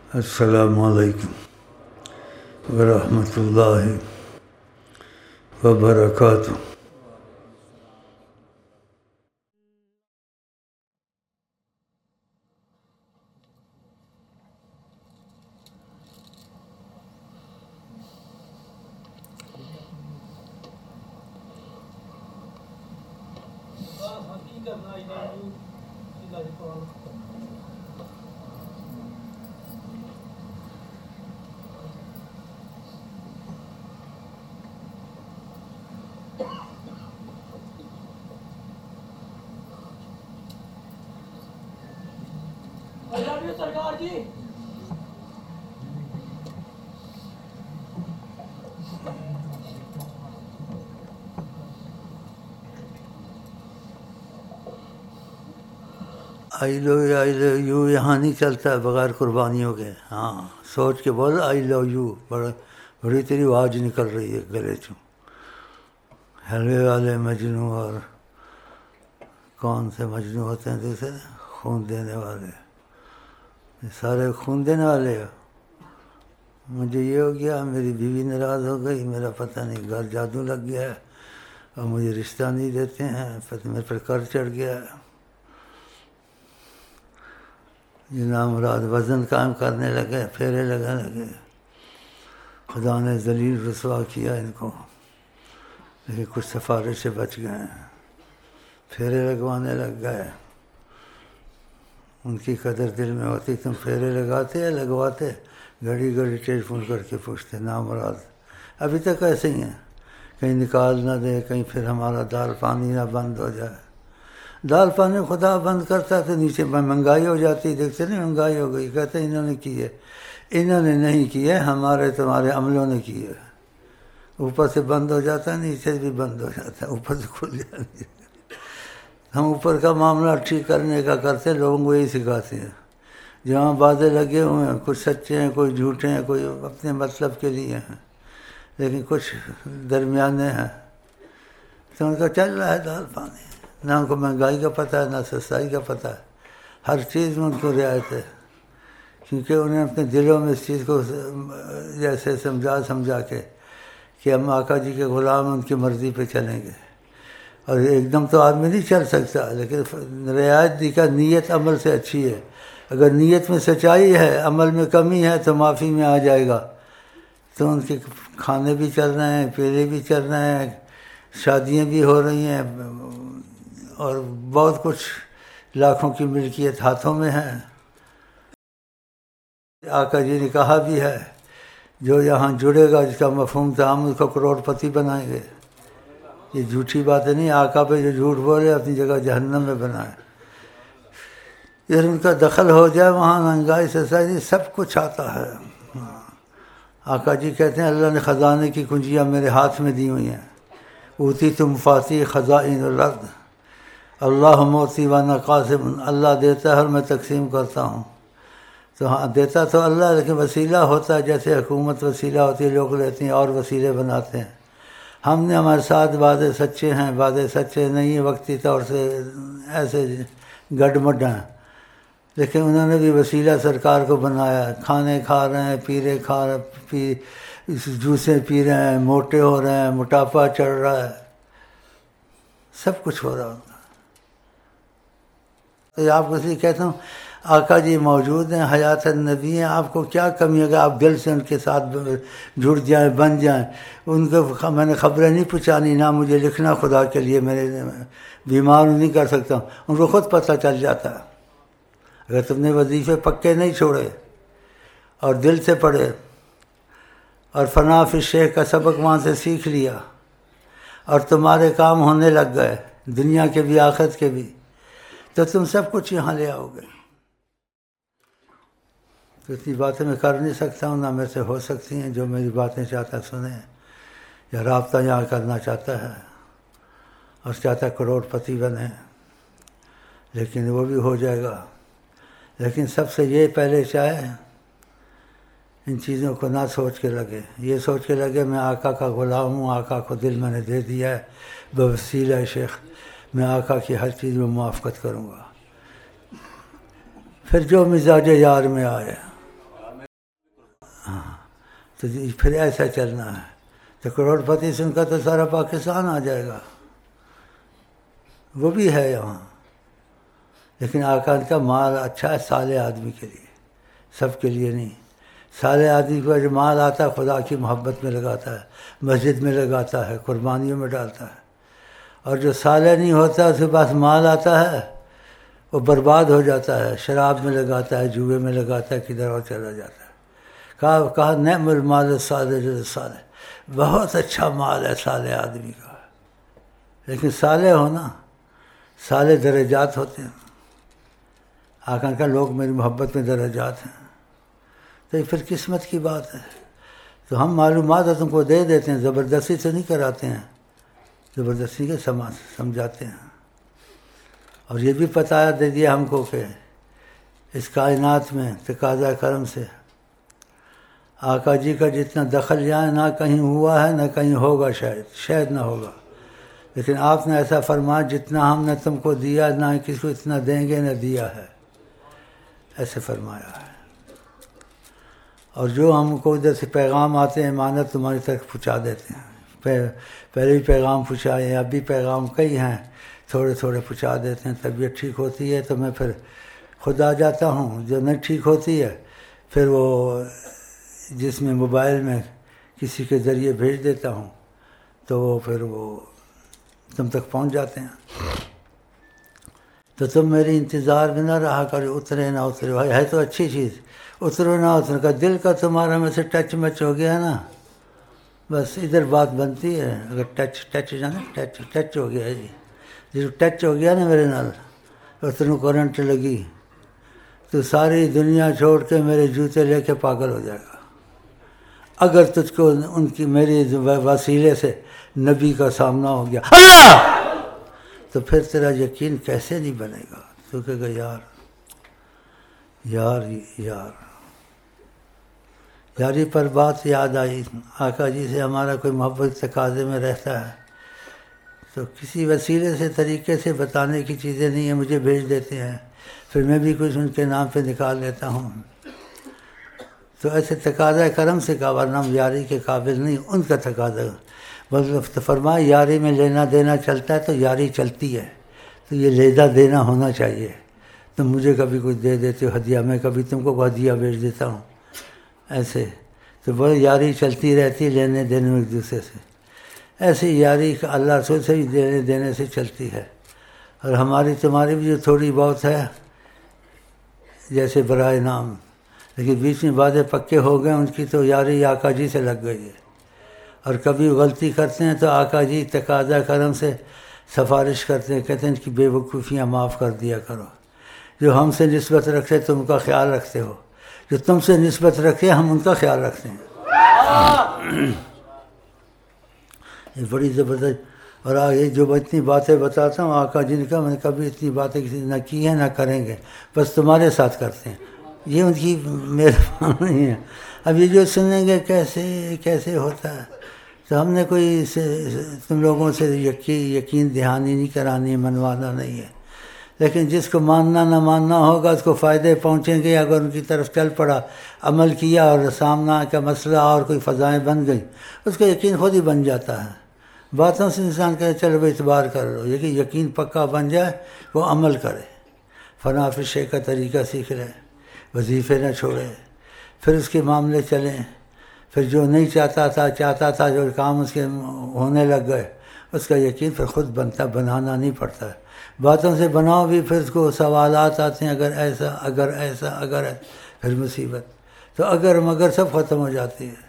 السلام علیکم ورحمۃ اللہ وبرکاتہ۔ سرکار جی آئی لو یو یہاں نہیں چلتا بغیر قربانیوں کے۔ ہاں سوچ کے بول آئی لو یو، بڑی تیری آواز نکل رہی ہے گلے چوں۔ حلوے والے مجنوں اور کون سے مجنوں ہوتے ہیں دوسرے خون دینے والے، یہ سارے خون دینے والے ہو۔ مجھے یہ ہو گیا، میری بیوی ناراض ہو گئی، میرا پتہ نہیں گھر جادو لگ گیا ہے اور مجھے رشتہ نہیں دیتے ہیں، پتہ میرے پر قرض چڑھ گیا ہے۔ یہ نامراد وزن قائم کرنے لگے، پھیرے لگے، خدا نے ذلیل رسوا کیا ان کو، لیکن کچھ سفارش سے بچ گئے ہیں، پھیرے لگوانے لگ گئے۔ ان کی قدر دل میں ہوتی، تم پھیرے لگاتے یا لگواتے؟ گھڑی گھڑی ٹیلی فون کر کے پوچھتے، نامراد ابھی تک ایسے ہی ہیں، کہیں نکال نہ دے، کہیں پھر ہمارا دال پانی نہ بند ہو جائے۔ دال پانی خدا بند کرتا تو نیچے مہنگائی ہو جاتی، دیکھتے نہیں مہنگائی ہو گئی، کہتے انہوں نے کی ہے، انہوں نے نہیں کی ہے، ہمارے تمہارے عملوں نے کی ہے۔ اوپر سے بند ہو جاتا ہے، نیچے بھی بند ہو جاتا ہے، اوپر سے کھل جاتی ہے۔ ہم اوپر کا معاملہ ٹھیک کرنے کا کرتے، لوگوں کو یہی سکھاتے ہیں۔ جہاں باتیں لگے ہوئے ہیں، کچھ سچے ہیں، کوئی جھوٹے ہیں، کوئی اپنے مطلب کے لیے ہیں، لیکن کچھ درمیانے ہیں، تو ان کا چل رہا ہے دال پانی۔ نہ ان کو مہنگائی کا پتہ ہے، نہ سستائی کا پتہ ہے، ہر چیز میں ان کو رعایت ہے، کیونکہ انہیں اپنے دلوں میں اس چیز کو جیسے سمجھا کے کہ ہم آقا جی کے غلام ان کی مرضی پہ چلیں گے۔ اور ایک دم تو آدمی نہیں چل سکتا، لیکن رعایت دی کا نیت عمل سے اچھی ہے۔ اگر نیت میں سچائی ہے، عمل میں کمی ہے تو معافی میں آ جائے گا۔ تو ان کے کھانے بھی چل رہے ہیں، پیلے بھی چل رہے ہیں، شادیاں بھی ہو رہی ہیں، اور بہت کچھ لاکھوں کی ملکیت ہاتھوں میں ہے۔ آقا جی نے کہا بھی ہے، جو یہاں جڑے گا، جس کا مفہوم تھا ہم اس کو کروڑ پتی بنائیں گے۔ یہ جھوٹی باتیں نہیں، آقا پہ جو جھوٹ بولے اپنی جگہ جہنم میں بنائے۔ اگر ان کا دخل ہو جائے وہاں، مہنگائی سسائی سب کچھ آتا ہے۔ آقا جی کہتے ہیں اللہ نے خزانے کی کنجیاں میرے ہاتھ میں دی ہوئی ہیں، اوتی تم فاتی خزائن الارض، اللہ موتی وانا قاسم، اللہ دیتا ہے اور میں تقسیم کرتا ہوں۔ تو ہاں دیتا تو اللہ، لیکن وسیلہ ہوتا ہے، جیسے حکومت وسیلہ ہوتی ہے، لوگ لیتے ہیں اور وسیلے بناتے ہیں۔ ہم نے ہمارے ساتھ وعدے سچے ہیں، وعدے سچے نہیں ہیں، وقتی طور سے ایسے گڈ ہیں، لیکن انہوں نے بھی وسیلہ سرکار کو بنایا۔ کھانے کھا رہے ہیں، پیرے جوسیں پی رہے ہیں، موٹے ہو رہے ہیں، موٹاپا چڑھ رہا ہے، سب کچھ ہو رہا ہوتا ہے۔ تو آپ کو اس لیے کہتا ہوں، آقا جی موجود ہیں، حیات النبی ہیں، آپ کو کیا کمی ہے کہ آپ دل سے ان کے ساتھ جڑ جائیں، بن جائیں۔ ان کو میں نے خبریں نہیں پہنچانی، نہ مجھے لکھنا خدا کے لیے، میرے بیمار نہیں کر سکتا ہوں، ان کو خود پتہ چل جاتا ہے۔ اگر تم نے وظیفے پکے نہیں چھوڑے اور دل سے پڑھے اور فنا فی الشیخ کا سبق وہاں سے سیکھ لیا اور تمہارے کام ہونے لگ گئے، دنیا کے بھی آخرت کے بھی، تو تم سب کچھ یہاں لے آؤ گے۔ تو اتنی باتیں میں کر نہیں سکتا ہوں، نہ میرے سے ہو سکتی ہیں۔ جو میری باتیں چاہتا ہے سنیں، یا رابطہ یہاں کرنا چاہتا ہے اور چاہتا ہے کروڑ پتی بنے، لیکن وہ بھی ہو جائے گا۔ لیکن سب سے یہ پہلے چاہے ان چیزوں کو نہ سوچ کے لگے، یہ سوچ کے لگے میں آقا کا غلام ہوں، آقا کو دل میں نے دے دیا ہے، بوسیلہ شیخ میں آقا کی ہر چیز میں موافقت کروں گا، پھر جو مزاج یار میں آئے۔ تو پھر ایسا چلنا ہے تو کروڑ پتی سے ان کا تو سارا پاکستان آ جائے گا، وہ بھی ہے یہاں۔ لیکن آقا کا مال اچھا ہے صالح آدمی کے لیے، سب کے لیے نہیں۔ صالح آدمی کو جو مال آتا ہے خدا کی محبت میں لگاتا ہے، مسجد میں لگاتا ہے، قربانیوں میں ڈالتا ہے۔ اور جو صالح نہیں ہوتا اس کے پاس مال آتا ہے وہ برباد ہو جاتا ہے، شراب میں لگاتا ہے، جوئے میں لگاتا ہے، کدھر اور چلا جاتا ہے۔ کہا نعم المال الصالح صالح، بہت اچھا مال ہے صالح آدمی کا۔ لیکن صالح ہونا، صالح درجات ہوتے ہیں۔ آقا کا لوگ میری محبت میں درجات ہیں، تو یہ پھر قسمت کی بات ہے۔ تو ہم معلومات تم کو دے دیتے ہیں، زبردستی سے نہیں کراتے ہیں، زبردستی کے سمجھاتے ہیں۔ اور یہ بھی بتایا دے دیا ہم کو کہ اس کائنات میں تقاضا کرم سے آقا جی کا جتنا دخل یہاں نہ کہیں ہوا ہے نہ کہیں ہوگا، شاید نہ ہوگا۔ لیکن آپ نے ایسا فرمایا جتنا ہم نے تم کو دیا نہ کسی کو اتنا دیں گے نہ دیا ہے، ایسے فرمایا ہے۔ اور جو ہم کو ادھر سے پیغام آتے ہیں امانت تمہاری تک پہنچا دیتے ہیں۔ پہلے بھی پیغام پہنچائے، اب بھی پیغام کئی ہیں، تھوڑے تھوڑے پہنچا دیتے ہیں۔ طبیعت ٹھیک ہوتی ہے تو میں پھر خود آ جاتا ہوں، جو نہیں ٹھیک ہوتی ہے پھر وہ جس میں موبائل میں کسی کے ذریعے بھیج دیتا ہوں تو وہ پھر وہ تم تک پہنچ جاتے ہیں۔ تو تم میری انتظار میں نہ رہا کرو، اترے نہ اترے، بھائی ہے تو اچھی چیز، اترو نہ اترو کا دل کا تمہارا میں سے ٹچ مچ ہو گیا نا، بس ادھر بات بنتی ہے۔ اگر ٹچ ہو گیا جی، جب ٹچ ہو گیا نا میرے نال اور تنوں کرنٹ لگی تو ساری دنیا چھوڑ کے میرے جوتے لے کے پاگل ہو جائے گا۔ اگر تجھ کو ان کی میری وسیلے سے نبی کا سامنا ہو گیا تو پھر تیرا یقین کیسے نہیں بنے گا؟ تو کہے گا یاری پر بات یاد آئی، آقا جی سے ہمارا کوئی محبت تقاضے میں رہتا ہے تو کسی وسیلے سے طریقے سے بتانے کی چیزیں نہیں ہیں، مجھے بھیج دیتے ہیں، پھر میں بھی کچھ ان کے نام پہ نکال لیتا ہوں۔ تو ایسے تقاضا کرم سے کا، ورنہ ہم یاری کے قابل نہیں، ان کا تقاضا۔ مطلب فرمایا یاری میں لینا دینا چلتا ہے تو یاری چلتی ہے، تو یہ لینا دینا ہونا چاہیے۔ تم مجھے کبھی کچھ دے دیتے ہو ہدیہ، میں کبھی تم کو ہدیہ بھیج دیتا ہوں، ایسے تو بڑی یاری چلتی رہتی ہے، لینے دینے میں ایک دوسرے سے۔ ایسی یاری اللہ رسول سے بھی دینے دینے سے چلتی ہے۔ اور ہماری تمہاری بھی جو تھوڑی بہت ہے جیسے برائے نام، لیکن بیچ میں باتیں پکے ہو گئے، ان کی تو یاری آقا جی سے لگ گئی ہے۔ اور کبھی غلطی کرتے ہیں تو آقا جی تقاضا کرم سے سفارش کرتے ہیں، کہتے ہیں ان کی بے وقوفیاں معاف کر دیا کرو۔ جو ہم سے نسبت رکھتے تم کا خیال رکھتے ہو، جو تم سے نسبت رکھے ہم ان کا خیال رکھتے ہیں۔ یہ بڑی زبردست۔ اور آگے جو اتنی باتیں بتاتا ہوں آقا جی نے کہا میں نے کبھی اتنی باتیں کسی نہ کی ہیں نہ کریں گے، بس تمہارے ساتھ کرتے ہیں، یہ ان کی مہربانی ہے۔ اب یہ جو سنیں گے کیسے ہوتا ہے، تو ہم نے کوئی تم لوگوں سے یقین دہانی نہیں کرانی، منوانا نہیں ہے۔ لیکن جس کو ماننا نہ ماننا ہوگا اس کو فائدے پہنچیں گے، اگر ان کی طرف چل پڑا، عمل کیا اور سامنا کا مسئلہ اور کوئی فضائیں بن گئی، اس کا یقین خود ہی بن جاتا ہے۔ باتوں سے انسان کہے چلو اعتبار کر لو، یہ کہ یقین پکا بن جائے وہ عمل کرے، فنا فشے کا طریقہ سیکھ لے، وظیفے نہ چھوڑے، پھر اس کے معاملے چلیں۔ پھر جو نہیں چاہتا تھا جو کام اس کے ہونے لگ گئے، اس کا یقین پھر خود بنتا، بنانا نہیں پڑتا ہے۔ باتوں سے بناؤ بھی پھر اس کو سوالات آتے ہیں، اگر ایسا پھر مصیبت۔ تو اگر مگر سب ختم ہو جاتی ہے۔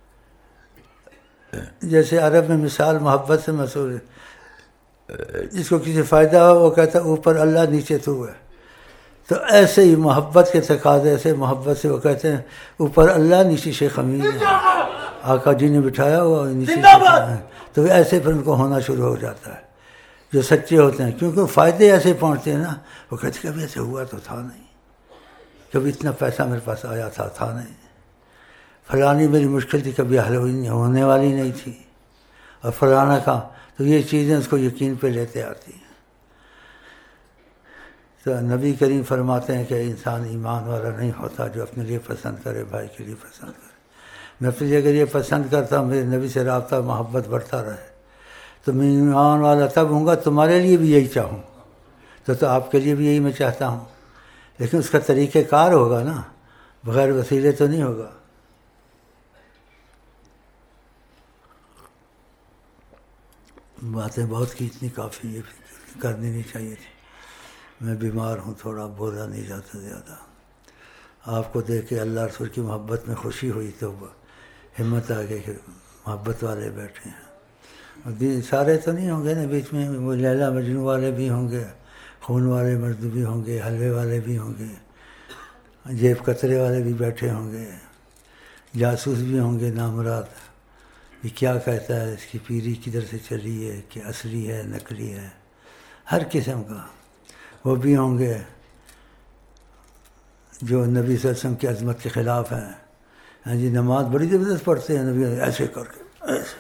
جیسے عرب میں مثال محبت سے مشہور ہے، جس کو کسی فائدہ ہو وہ کہتا ہے اوپر اللہ نیچے تو ہے۔ تو ایسے ہی محبت کے تقاضے سے، محبت سے وہ کہتے ہیں اوپر اللہ نیچے شیخ امین ہے، آقا جی نے بٹھایا ہوا نیچے شیخ امین ہے۔ تو ایسے پھر ان کو ہونا شروع ہو جاتا ہے جو سچے ہوتے ہیں، کیونکہ فائدے ایسے پہنچتے ہیں نا، وہ کہتے کبھی ایسے ہوا تو تھا نہیں، کبھی اتنا پیسہ میرے پاس آیا تھا نہیں، فلانی میری مشکل تھی کبھی حل ہونے والی نہیں تھی، اور فلانا کا، تو یہ چیزیں اس کو یقین پہ لیتے آتی ہیں۔ تو نبی کریم فرماتے ہیں کہ انسان ایمان والا نہیں ہوتا جو اپنے لیے پسند کرے، بھائی کے لیے پسند کرے۔ نفس اگر یہ پسند کرتا ہوں میرے نبی سے رابطہ محبت بڑھتا رہے تو میں ایمان والا تب ہوں گا تمہارے لیے بھی یہی چاہوں تو آپ کے لیے بھی یہی میں چاہتا ہوں، لیکن اس کا طریقہ کار ہوگا نا، بغیر وسیلے تو نہیں ہوگا۔ باتیں بہت کھینچنی کافی یہ کرنی نہیں چاہیے تھی، میں بیمار ہوں، تھوڑا بولا نہیں جاتا زیادہ۔ آپ کو دیکھ کے اللہ رسول کی محبت میں خوشی ہوئی تو ہمت آ گئی کہ محبت والے بیٹھے ہیں۔ سارے تو نہیں ہوں گے نا، بیچ میں وہ لیلا مجنوں والے بھی ہوں گے، خون والے مرد بھی ہوں گے، حلوے والے بھی ہوں گے، جیب کترے والے بھی بیٹھے ہوں گے، جاسوس بھی ہوں گے نامراد، یہ کیا کہتا ہے، اس کی پیری کدھر سے چلی ہے، کہ اصلی ہے نقلی ہے، ہر قسم کا وہ بھی ہوں گے جو نبی صلی اللہ علیہ وسلم کی عظمت کے خلاف ہیں۔ ہاں جی، نماز بڑی زبردست پڑھتے ہیں نبی، ایسے کر کے ایسے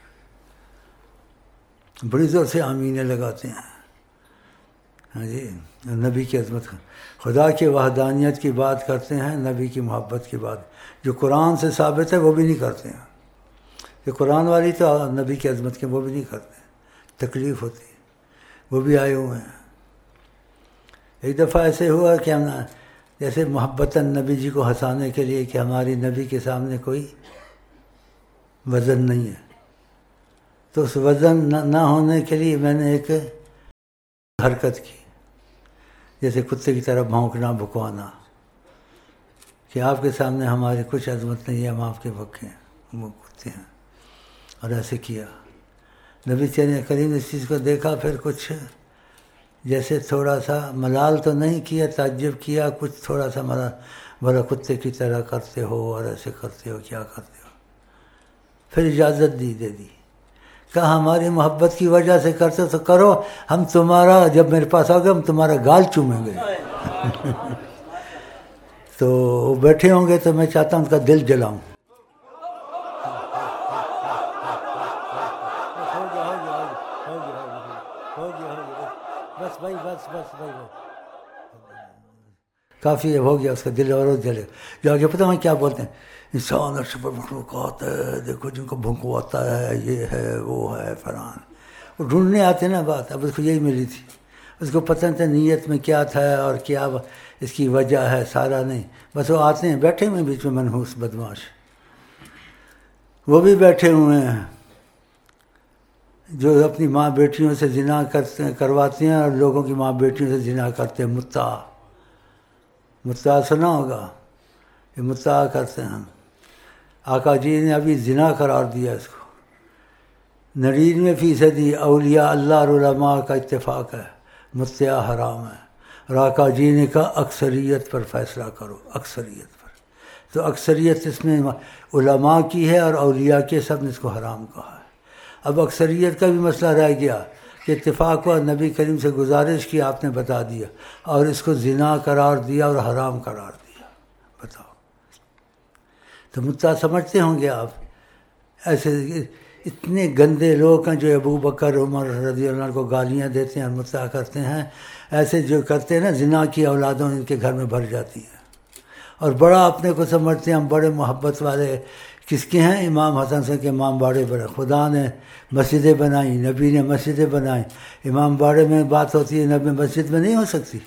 بڑی زور سے آمینیں لگاتے ہیں۔ ہاں جی، نبی کی عظمت، خدا کی وحدانیت کی بات کرتے ہیں، نبی کی محبت کی بات جو قرآن سے ثابت ہے وہ بھی نہیں کرتے ہیں، کہ قرآن والی تو نبی کی عظمت کے وہ بھی نہیں کرتے، تکلیف ہوتی ہے، وہ بھی آئے ہوئے ہیں۔ ایک دفعہ ایسے ہوا کہ ہم جیسے محبتاً نبی جی کو ہنسانے کے لیے کہ ہماری نبی کے سامنے کوئی وزن نہیں ہے، تو اس وزن نہ ہونے کے لیے میں نے ایک حرکت کی، جیسے کتے کی طرح بھونکنا بھکوانا، کہ آپ کے سامنے ہماری کچھ عظمت نہیں ہے، ہم آپ کے بھکے ہیں، وہ کتے ہیں، اور ایسے کیا۔ نبی کریم نے اس چیز کو دیکھا، پھر کچھ جیسے تھوڑا سا ملال تو نہیں کیا، تعجب کیا، کچھ تھوڑا سا ملال، بڑا کتے کی طرح کرتے ہو اور ایسے کرتے ہو، کیا کرتے ہو؟ پھر اجازت دے دی، کہا ہماری محبت کی وجہ سے کرتے ہو تو کرو، ہم تمہارا جب میرے پاس آؤ گے ہم تمہارا گال چومیں گے۔ تو وہ بیٹھے ہوں گے تو میں چاہتا ہوں ان کا دل جلاؤں۔ کافی ہے، ہو گیا، اس کا دل اور جلے جو آگے پتہ ہے کیا بولتے ہیں، انسان عرش پر مخلوقات ہے، دیکھو جن کو بھنکواتا ہے، یہ ہے وہ ہے فران، وہ ڈھونڈنے آتے نا بات۔ اب اس کو یہی ملی تھی، اس کو پتہ نہیں تھا نیت میں کیا تھا اور کیا اس کی وجہ ہے، سارا نہیں، بس وہ آتے ہیں، بیٹھے ہوئے بیچ میں منحوس بدماش، وہ بھی بیٹھے ہوئے ہیں جو اپنی ماں بیٹیوں سے زنا کرواتے ہیں اور لوگوں کی ماں بیٹیوں سے زنا کرتے ہیں، متع سنا ہوگا، یہ متع کرتے ہیں۔ آقا جی نے ابھی زنا قرار دیا اس کو، 99% اولیاء اللہ اور علماء کا اتفاق ہے متع حرام ہے، اور آقا جی نے کہا اکثریت پر فیصلہ کرو، اکثریت پر، تو اکثریت اس میں علماء کی ہے اور اولیاء کے، سب نے اس کو حرام کہا ہے۔ اب اکثریت کا بھی مسئلہ رہ گیا کہ اتفاق ہوا، نبی کریم سے گزارش کی، آپ نے بتا دیا، اور اس کو زنا قرار دیا اور حرام قرار دیا، بتاؤ۔ تو متع سمجھتے ہوں گے آپ، ایسے اتنے گندے لوگ ہیں جو ابو بکر عمر رضی اللہ عنہ کو گالیاں دیتے ہیں اور متع کرتے ہیں، ایسے جو کرتے ہیں نا، زنا کی اولادوں ان کے گھر میں بھر جاتی ہیں، اور بڑا اپنے کو سمجھتے ہیں ہم بڑے محبت والے۔ کس کے ہیں؟ امام حسن سے کے امام باڑے بڑے، خدا نے مسجدیں بنائیں، نبی نے مسجدیں بنائیں، امام باڑے میں بات ہوتی ہے، نبی مسجد میں نہیں ہو سکتی۔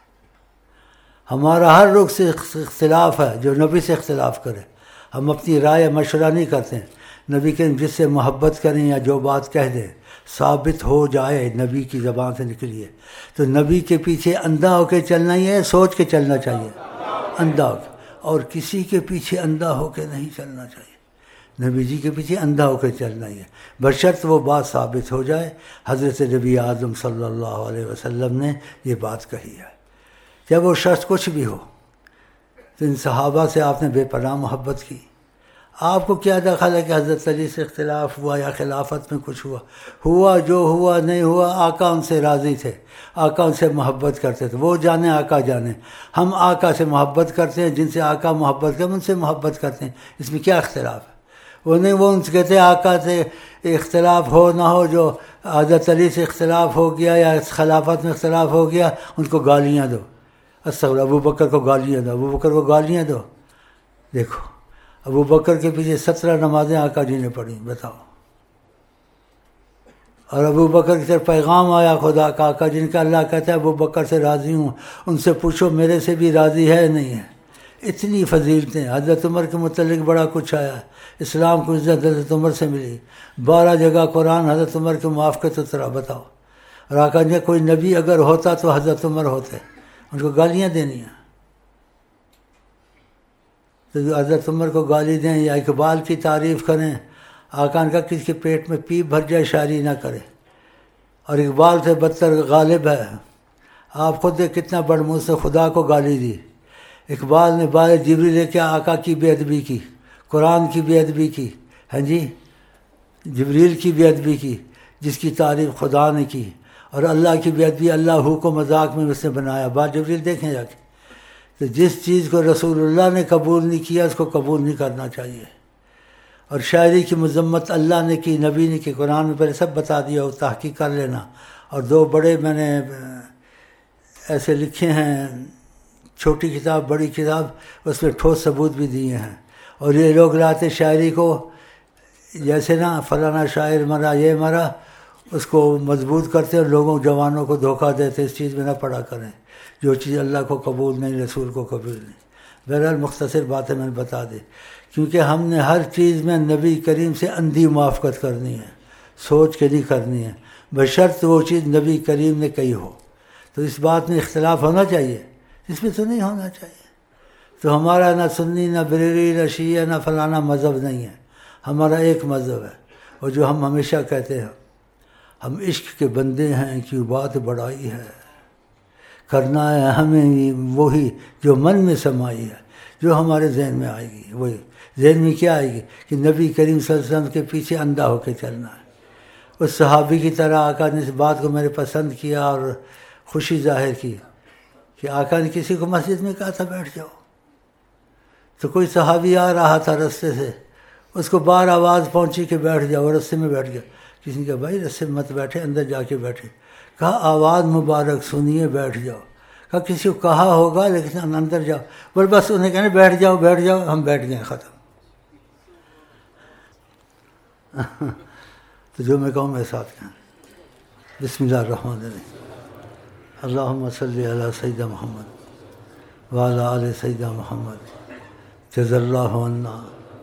ہمارا ہر رخ سے اختلاف ہے، جو نبی سے اختلاف کرے، ہم اپنی رائے مشورہ نہیں کرتے ہیں۔ نبی کے جس سے محبت کریں یا جو بات کہہ دیں ثابت ہو جائے، نبی کی زبان سے نکلی ہے، تو نبی کے پیچھے اندھا ہو کے چلنا ہی ہے، سوچ کے چلنا چاہیے، اندھا ہو کے، اور کسی کے پیچھے اندھا ہو کے نہیں چلنا چاہیے، نبی جی کے پیچھے اندھا ہو کے چلنا ہی ہے، بشرط وہ بات ثابت ہو جائے۔ حضرت نبی اعظم صلی اللہ علیہ وسلم نے یہ بات کہی ہے، جب وہ شخص کچھ بھی ہو، تو ان صحابہ سے آپ نے بے پناہ محبت کی، آپ کو کیا دخل ہے کہ حضرت علی سے اختلاف ہوا یا خلافت میں کچھ ہوا جو ہوا نہیں ہوا، آقا ان سے راضی تھے، آقا ان سے محبت کرتے تھے، وہ جانے آقا جانے، ہم آقا سے محبت کرتے ہیں، جن سے آقا محبت کرتے ہیں ان سے محبت کرتے ہیں، اس میں کیا اختلاف ہے؟ وہ نہیں، وہ ان سے کہتے ہیں آقا سے اختلاف ہو نہ ہو، جو حضرت علی سے اختلاف ہو گیا یا خلافت میں اختلاف ہو گیا ان کو گالیاں دو، استغفر، ابو بکر کو گالیاں دو، ابو بکر کو گالیاں دو۔ دیکھو ابو بکر کے پیچھے 17 نمازیں آقا جی نے پڑھی، بتاؤ. اور ابو بکر کی طرف پیغام آیا خدا کا، آقا جی نے کہا اللہ کہتا ہے ابو بکر سے راضی ہوں، ان سے پوچھو میرے سے بھی راضی ہے نہیں ہے. اتنی فضیلتیں. حضرت عمر کے متعلق بڑا کچھ آیا. اسلام کو عزت حضرت عمر سے ملی. 12 جگہ قرآن حضرت عمر کے موافقت اترا. بتاؤ. اور آقا جی کوئی نبی اگر ہوتا تو حضرت عمر ہوتے، ان کو گالیاں دینی ہیں تو حضرت عمر کو گالی دیں یا اقبال کی تعریف کریں. آقا نے کہا کسی کے پیٹ میں پیپ بھر جائے شاعری نہ کرے. اور اقبال سے بدتر غالب ہے. آپ خود کتنا بڑ منہ سے خدا کو گالی دی. اقبال نے بار جبریل لے کے آقا کی بے ادبی کی، قرآن کی بے ادبی کی، ہاں جی، جبریل کی بے ادبی کی جس کی تعریف خدا نے کی. اور اللہ کی بے ادبی اللہ کو مذاق میں اس نے بنایا. بار جبریل دیکھیں جا کے. تو جس چیز کو رسول اللہ نے قبول نہیں کیا اس کو قبول نہیں کرنا چاہیے. اور شاعری کی مذمت اللہ نے کی، نبی نے کی. قرآن میں پہلے سب بتا دیا، وہ تحقیق کر لینا. اور 2 بڑے میں نے ایسے لکھے ہیں، چھوٹی کتاب بڑی کتاب، اس میں ٹھوس ثبوت بھی دیے ہیں. اور یہ لوگ لاتے شاعری کو جیسے نا فلانا شاعر مرا یہ مرا، اس کو مضبوط کرتے اور لوگوں جوانوں کو دھوکہ دیتے. اس چیز میں نہ پڑا کریں جو چیز اللہ کو قبول نہیں، رسول کو قبول نہیں. بہرحال مختصر باتیں میں نے بتا دی، کیونکہ ہم نے ہر چیز میں نبی کریم سے اندھی موافقت کرنی ہے، سوچ کے نہیں کرنی ہے، بشرط وہ چیز نبی کریم نے کہی ہو. تو اس بات میں اختلاف ہونا چاہیے، اس میں تو نہیں ہونا چاہیے. تو ہمارا نہ سنی نہ بریلی نہ شیعہ نہ فلانا مذہب نہیں ہے، ہمارا ایک مذہب ہے. اور جو ہم ہمیشہ کہتے ہیں ہم عشق کے بندے ہیں، کیوں بات بڑائی ہے، کرنا ہے ہمیں وہی جو من میں سمائی ہے، جو ہمارے ذہن میں آئے گی. وہی ذہن میں کیا آئے گی کہ نبی کریم صلی اللہ علیہ وسلم کے پیچھے اندھا ہو کے چلنا ہے. اس صحابی کی طرح آقا نے اس بات کو میرے پسند کیا اور خوشی ظاہر کی کہ آقا نے کسی کو مسجد میں کہا تھا بیٹھ جاؤ، تو کوئی صحابی آ رہا تھا رستے سے، اس کو بار آواز پہنچی کہ بیٹھ جاؤ، رستے میں بیٹھ گیا. کسی نے کہا بھائی رستے میں مت بیٹھے، اندر جا کے بیٹھے. کہا آواز مبارک سنیے بیٹھ جاؤ. کہا کسی کو کہا ہوگا لیکن اندر جاؤ. بول بس انہیں کہنے بیٹھ جاؤ بیٹھ جاؤ، ہم بیٹھ گئے، ختم. تو جو میں کہوں میرے ساتھ کہیں. بسم اللہ الرحمن الرحیم. اللہم صلی علی سیدنا محمد وعلی آل سیدنا محمد. جزا اللہ عنا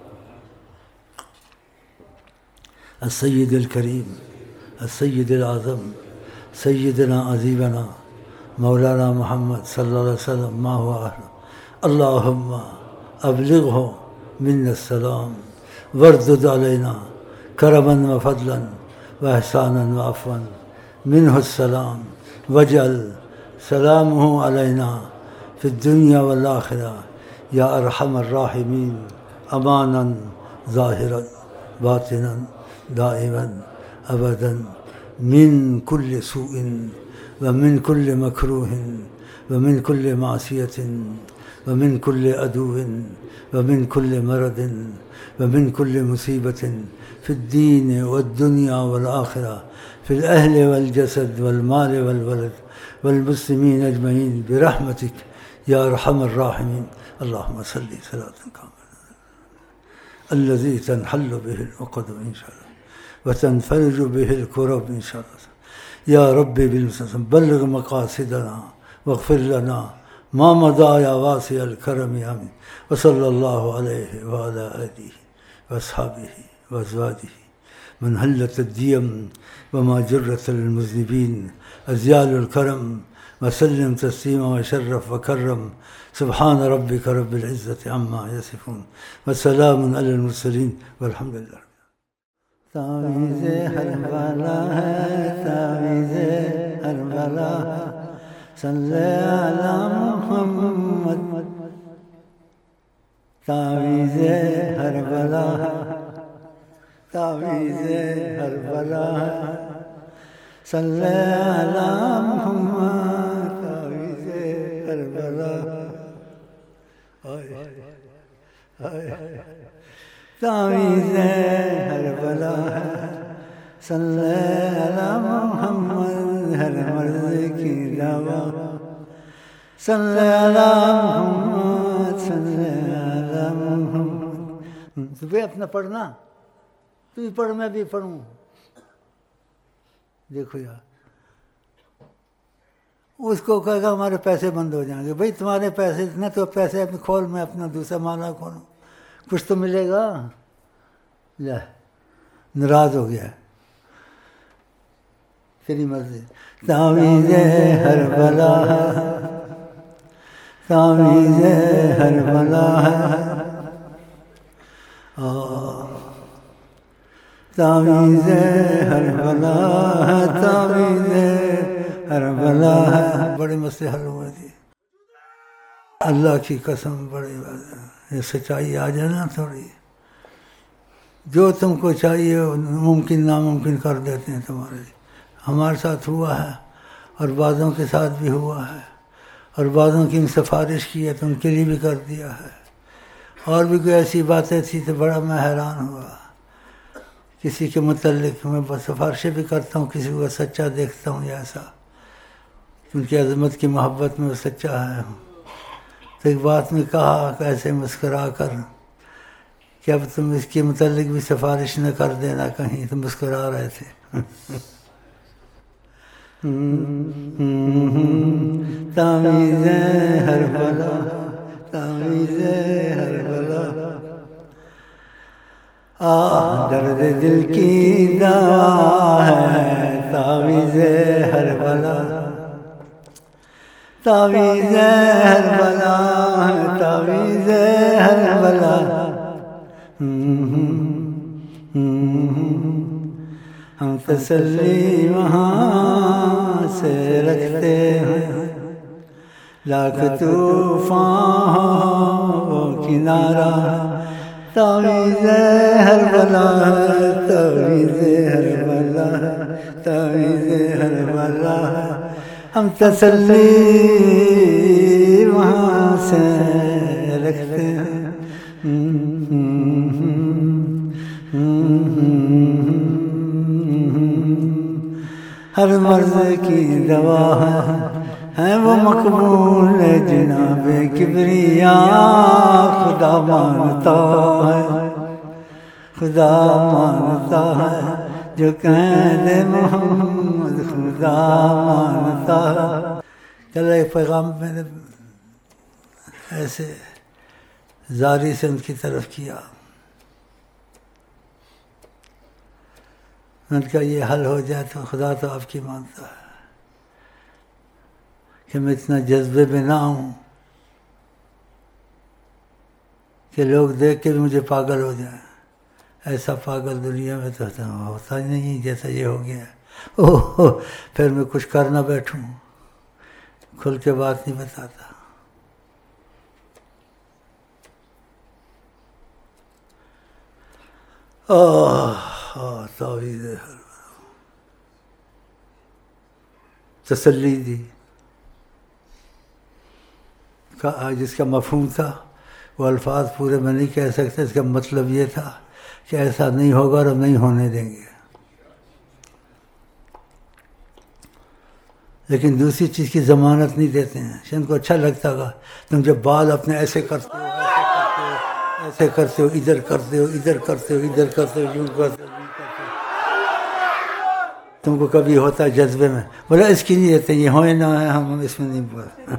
السید الکریم السید الاعظم سیدنا عظیمنا مولانا محمد صلی اللہ علیہ وسلم ما هو اہل. اللہم ابلغہ من السلام وردد علینا کرما وفضلا واحسانا وعفوا منہ السلام وجعل سلامہ علینا فی الدنیا والآخرہ یا ارحم الراحمین امانا ظاہرا باطنا دائما ابدا من کل سوء ومن کل مکروہ ومن کل معصیۃ ومن کل عدو ومن کل مرض ومن کل مصیبت فی الدین والدنیا والآخرہ فی الاہل والجسد والمال والولد والمسلمین اجمعین برحمتک یا ارحم الراحمین. اللہم صلی صلاۃ کاملۃ الذی تنحل بہ العقد ان شاء اللہ وتنفرج بہ الکرب ان شاء اللہ. یا رب بالمسلم بلغ مقاصدنا واغفر لنا ما مضى یا واسع الکرم آمین. وصلی اللہ علیہ وعلی آلہ واصحابہ وازواجہ من حلت الدیم وما جرت المذنبین ازیال الکرم وسلم تسلیما وشرف وکرم. سبحان ربک رب العزت عما یصفون وسلام علی المرسلین والحمد للہ. تعویذ ہر بلا ہے تعویذ ہر بلا صلی علی محمد. تعویذ ہر بلا تعویذ ہر بلا صلی علی محمد. تعویذ ہر بلا تعویذ ہر بلا صلی علی محمد. ہر مرض کی دوا صلی علی محمد صلی علی محمد. تو بھی اپنا پڑھنا، تو بھی پڑھ میں بھی پڑھوں. دیکھو یار، اس کو کہے گا ہمارے پیسے بند ہو جائیں گے. بھائی تمہارے پیسے اتنا تو پیسے اپنے کھول، میں اپنا دوسرا مالا کھولوں، کچھ تو ملے گا. لے ناراض ہو گیا. تیری مرضی. تعویذ ہر بلا ہے، تعویذ ہر بلا ہے، تعویذ ہر بلا ہے، تعویذ ہر بلا ہے. بڑے مسئلے حل ہوئے تھے. اللہ کی قسم، بڑی یہ سچائی آ جائے نا تھوڑی، جو تم کو چاہیے ممکن ناممکن کر دیتے ہیں تمہارے لیے. ہمارے ساتھ ہوا ہے اور بعضوں کے ساتھ بھی ہوا ہے، اور بعضوں کی سفارش کی ہے تو ان کے لیے بھی کر دیا ہے. اور بھی کوئی ایسی باتیں تھی تو بڑا میں حیران ہوا. کسی کے متعلق میں بس سفارشیں بھی کرتا ہوں، کسی کو سچا دیکھتا ہوں ایسا، ان کی عظمت کی محبت میں وہ سچا ہے. تو ایک بات میں کہا ایسے مسکرا کر کہ اب تم اس کے متعلق بھی سفارش نہ کر دینا کہیں. تو مسکرا رہے تھے. تعویذ ہر بلا، تعویذ ہر بلا، درد دل کی دوا ہے تعویذ ہر بلا، تعویذ ہر بلا ہے، تعویذ ہر بلا. ہم تسلی وہاں سے رکھتے ہیں، لاکھ طوفان ہو کنارہ، تعویذ ہر بلا ہے، تعویذ ہر بلا ہے، تعویذ ہر بلا ہے. ہم تسلی وہاں سے رکھتے ہیں. ہر مرض کی دوا ہے وہ مقبول جناب کبریا، خدا مانتا ہے، خدا مانتا ہے جو کہہ دے محمد، خدا مانتا ہے. چلو ایک پیغام میں نے ایسے زاری سے ان کی طرف کیا. ان کا یہ حل ہو جائے تو خدا تو آپ کی مانتا ہے کہ میں اتنا جذبے میں نہ ہوں کہ لوگ دیکھ کے بھی مجھے پاگل ہو جائیں. ایسا پاگل دنیا میں تو ہوتا ہی نہیں جیسا یہ ہو گیا. پھر میں کچھ کر نہ بیٹھوں، کھل کے بات نہیں بتاتا. تعویذ تسلی دی، جس کا مفہوم تھا وہ الفاظ پورے میں نہیں کہہ سکتے. اس کا مطلب یہ تھا کہ ایسا نہیں ہوگا اور نہیں ہونے دیں گے. لیکن دوسری چیز کی ضمانت نہیں دیتے ہیں. ان کو اچھا لگتا گا تم جب بال اپنے ایسے کرتے ہو، ایسے کرتے ہو، ادھر کرتے ہو، ادھر کرتے ہو، ادھر کرتے ہو، یوں کرتے ہو. تم کو کبھی ہوتا ہے جذبے میں، بولا اس کی نہیں دیتے، یہ ہوئے نہ ہے، ہم اس میں نہیں بول.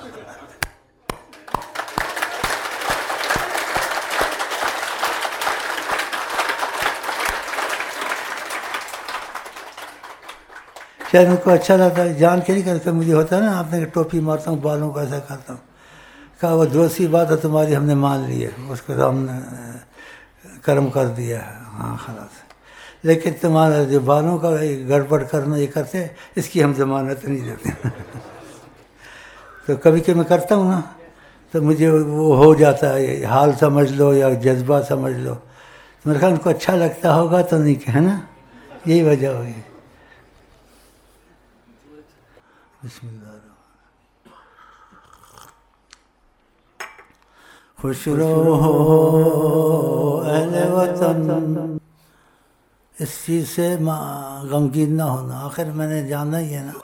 شاید ان کو اچھا لگتا ہے، جان کے نہیں کرتا. مجھے ہوتا ہے نا، آپ نے ٹوپی مارتا ہوں، بالوں کو ایسا کرتا ہوں. کہا وہ دوسری بات ہے تمہاری، ہم نے مان لی ہے، اس کو ہم نے کرم کر دیا ہے. ہاں خلاص. لیکن تمہارا جو بالوں کا گڑبڑ کرنا یہ کرتے، اس کی ہم ضمانت نہیں دیتے. تو کبھی کہ میں کرتا ہوں نا تو مجھے وہ ہو جاتا ہے، حال سمجھ لو یا جذبہ سمجھ لو. میرے خیال ان کو اچھا لگتا ہوگا تو نہیں کہ، ہے نا، یہی وجہ ہوگی. بسم اللہ الرحمن. خوش رہو اہل وطن، اس چیز سے غمگین نہ ہونا. آخر میں نے جانا ہی ہے نا،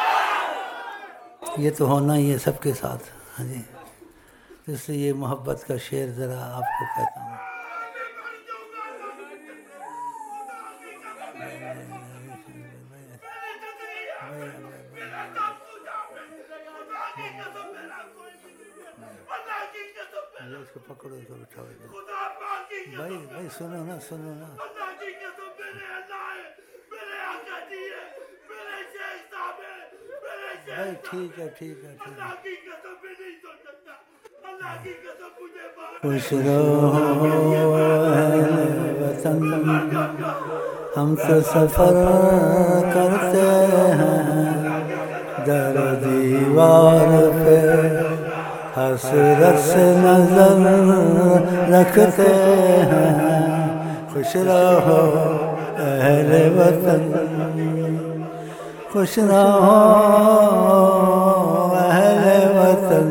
یہ تو ہونا ہی ہے سب کے ساتھ. ہاں جی، اس لیے یہ محبت کا شعر ذرا آپ کو کہتا ہوں. اس کو پکڑو تو بٹھاؤ بھائی سنو نا بھائی ٹھیک ہے خوش رہو اہل وطن ہم تو سفر کرتے ہیں در دیوار پہ حسرت سے نظر رکھتے ہیں خوش رہو اہل وطن خوش رہو اہل وطن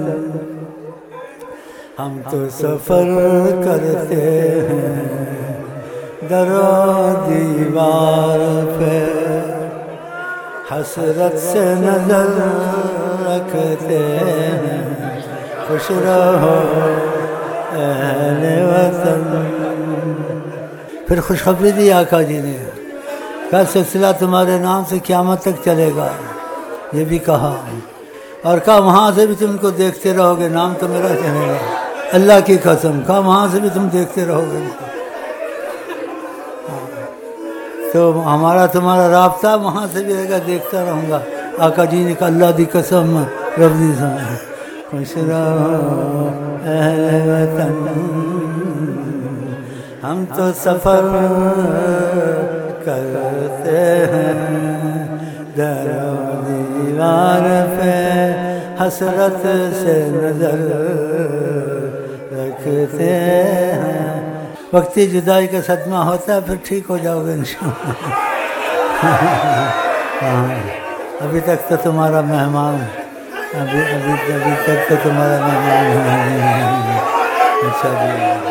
ہم تو سفر کرتے ہیں در و دیوار پہ حسرت سے نظر رکھتے ہیں خوش رہو اہل وطن پھر خوشخبری دی آقا جی نے کا سلسلہ تمہارے نام سے قیامت تک چلے گا یہ بھی کہا اور کہا وہاں سے بھی تم کو دیکھتے رہو گے نام تو میرا چلے گا اللہ کی قسم کہا وہاں سے بھی تم دیکھتے رہو گے تو ہمارا تمہارا رابطہ وہاں سے بھی رہے گا دیکھتا رہوں گا آقا جی نے کہا اللہ دی قسم رب دی سمجھ خوش رہو اہل وطن ہم تو سفر کرتے ہیں در و دیوار پہ حسرت سے نظر رکھتے ہیں وقتی جدائی کا صدمہ ہوتا ہے پھر ٹھیک ہو جاؤ گے انشاءاللہ ابھی تک تو تمہارا مہمان ابھی تک تو تمہارا مہمان اچھا جی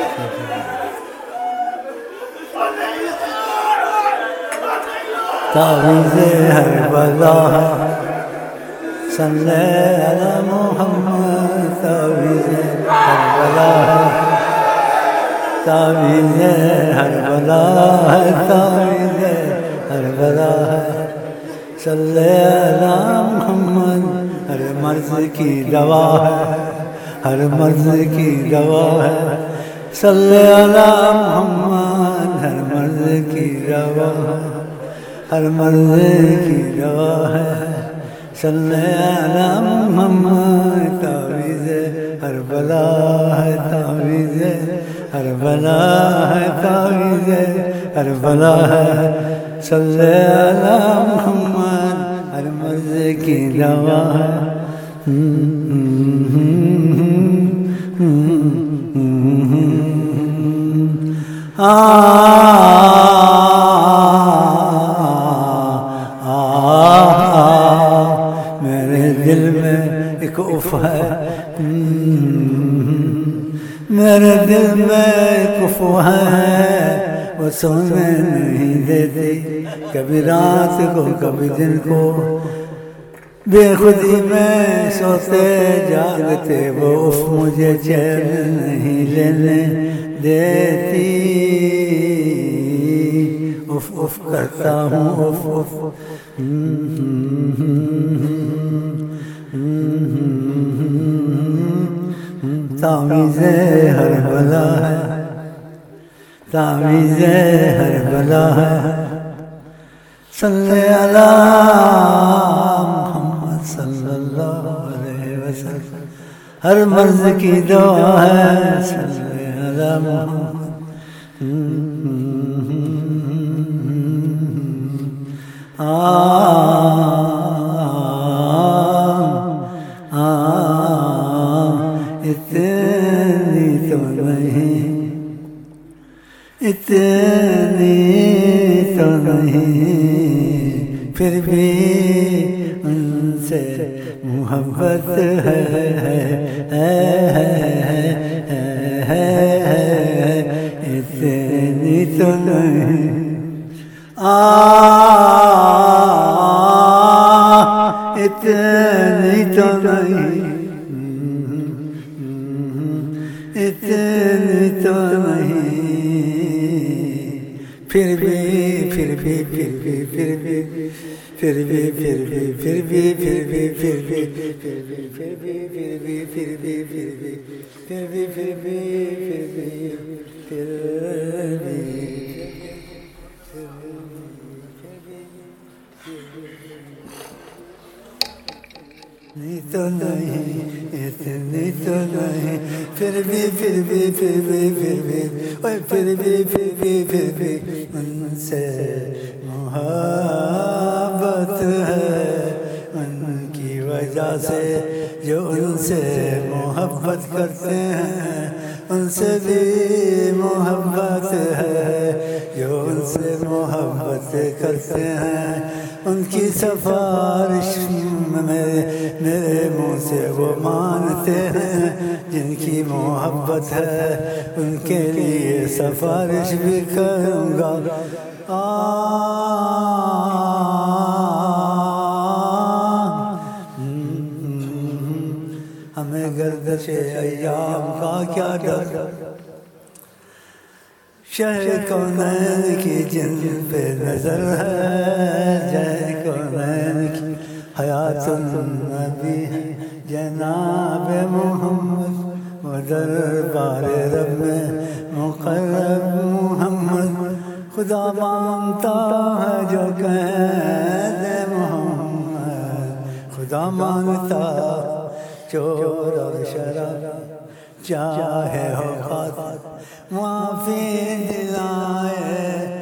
تعویذ ہر بلا صلی علی محمد تعویذ ہر بلا تعویذ ہر بلا تعویذ ہر بلا صلی علی محمد ہر مرض کی دوا ہے ہر مرض کی دوا ہے صلی علی محمد ہر مرض کی دوا ہے ہر مرض کی دوا ہے صلی علی محمد تعویذ ہر بلا ہے تعویذ ہر بلا ہے تعویذ ہر بلا ہے صلی علی محمد ہر مرض کی دوا ہے میرے دل میں ایک اف ہے میرے دل میں ایک اف ہے وہ سونے نہیں دیتی کبھی رات کو کبھی دن کو بے خودی میں سوتے جاگتے وہ اف مجھے چین نہیں لینے دیتی اف اف کرتا ہوں اف اف تعویذ ہر بلا ہے تعویذ ہر بلا ہے صلی علی محمد صلی اللہ علیہ وسلم ہر مرض کی دوا ہے صلی علی محمد اتنی تو نہیں پھر بھی ان سے محبت ہے اتنی تو نہیں اتنی تو نہیں اتنی تو نہیں پھر بھی تو نہیں اتنی تو نہیں پھر بھی ان سے محبت ہے ان کی وجہ سے جو ان سے محبت کرتے ہیں ان سے بھی محبت ہے جو ان سے محبت کرتے ہیں ان کی سفارش میرے منہ سے وہ مانتے ہیں جن کی محبت ہے ان کے لیے سفارش بھی کروں گا ہمیں گردش ایام کا کیا ڈر شہر کونین کی جن پہ نظر ہے جے کونین کی حیات النبی جناب محمد و دربار رب میں مقرب محمد خدا مانتا ہے جو قید محمد خدا مانتا چور اور شراب چاہے ہو قاتل معافی دلائے